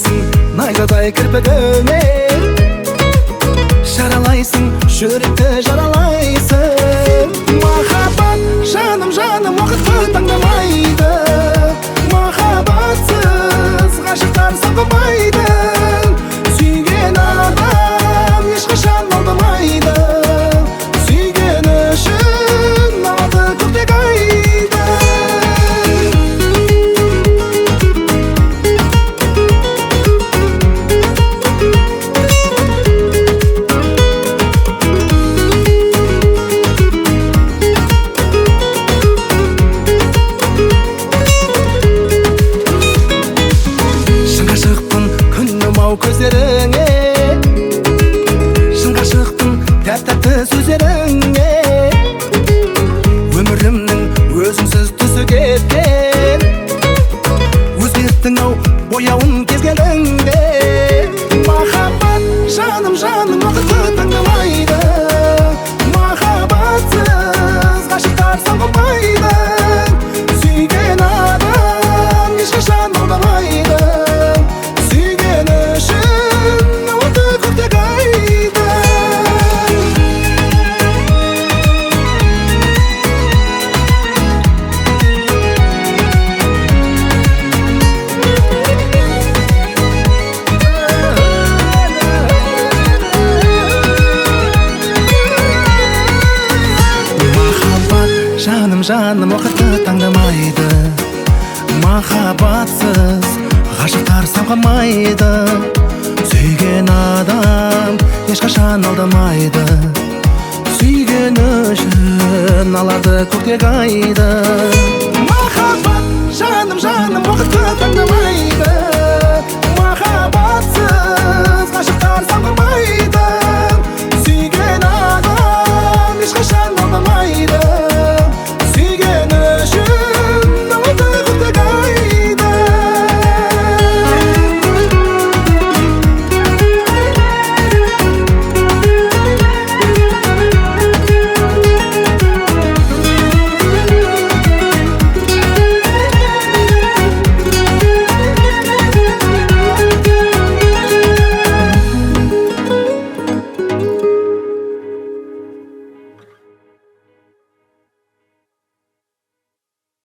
келесің найзадай кірпігіме, жаралайсың жүректі жаралайсың. Махаббат жаным жаным уақытты таңдамайды, махаббатсыз ғашықтар сағынбайды. Сүйген адам ешқашан алдамайды, сүйген үшін алады көктек айды. Көздеріңе шын ғашықпын, тәп-тәтті сөздеріңе. Өмірімнің өзіңсіз түсі кеткен, өзгерттің ау бояуын кезгеніңде. Махаббат жаным жаным уақытты таңдамайды, махаббатсыз ғашықтар сағынбайды. Сүйген адам ешқашан алдамайды, жаным уақытты таңдамайды, махаббатсыз ғашықтар самғамайды. Сүйген адам ешқашан алдамайды, сүйген үшін алады көктек айды. Махаббат жаным жаным уақытты таңдамайды.